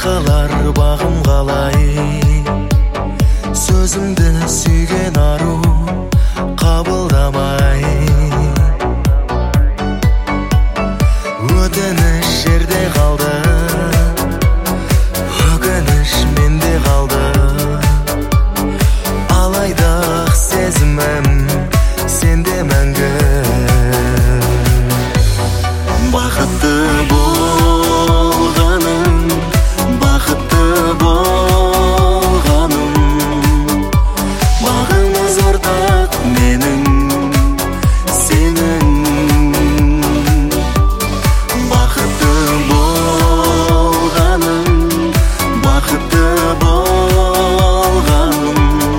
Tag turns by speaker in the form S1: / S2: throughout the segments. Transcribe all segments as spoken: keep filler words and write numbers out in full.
S1: байқалар бағым қалай, сөзімді сүйген ару қабылдамай. Өтініш жерде қалды, өкініш менде қалды. Алайда ақ сезімім сенде мәңгі. Бақытты болғаным, бақытты болғаным, бағымыз ортақ менің сенің. Бақытты болғаным, бақытты болғаным,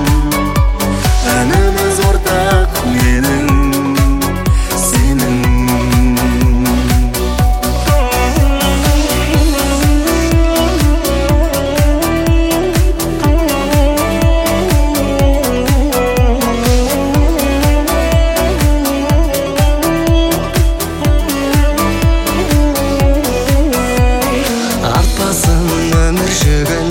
S1: әніміз ортақ менің сенің. Өмір жүгін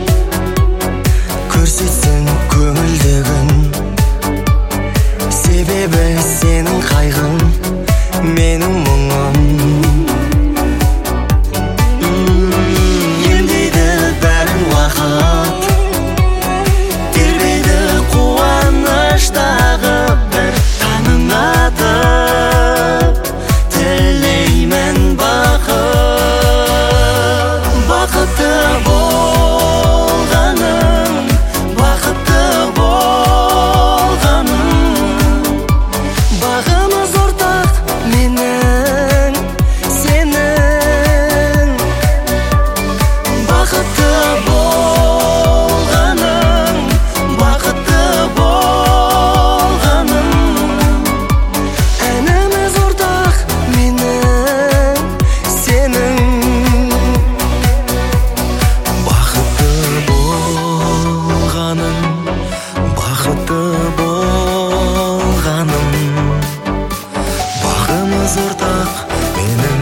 S1: көрсетсін көңілдегін, себебі сенің қайғың менің мұңым. Емдейді бәрін уақыт, тербейді қуаныштағы бір таңың атып, тілеймін бақыт. Бақытты болғаным, бақытты болғаным, бағымыз ортақ менің сенің. Бақытты болғаным, бақытты болғаным, әніміз ортақ менің сенің. Бақытты болғаным, бағымыз ортақ менің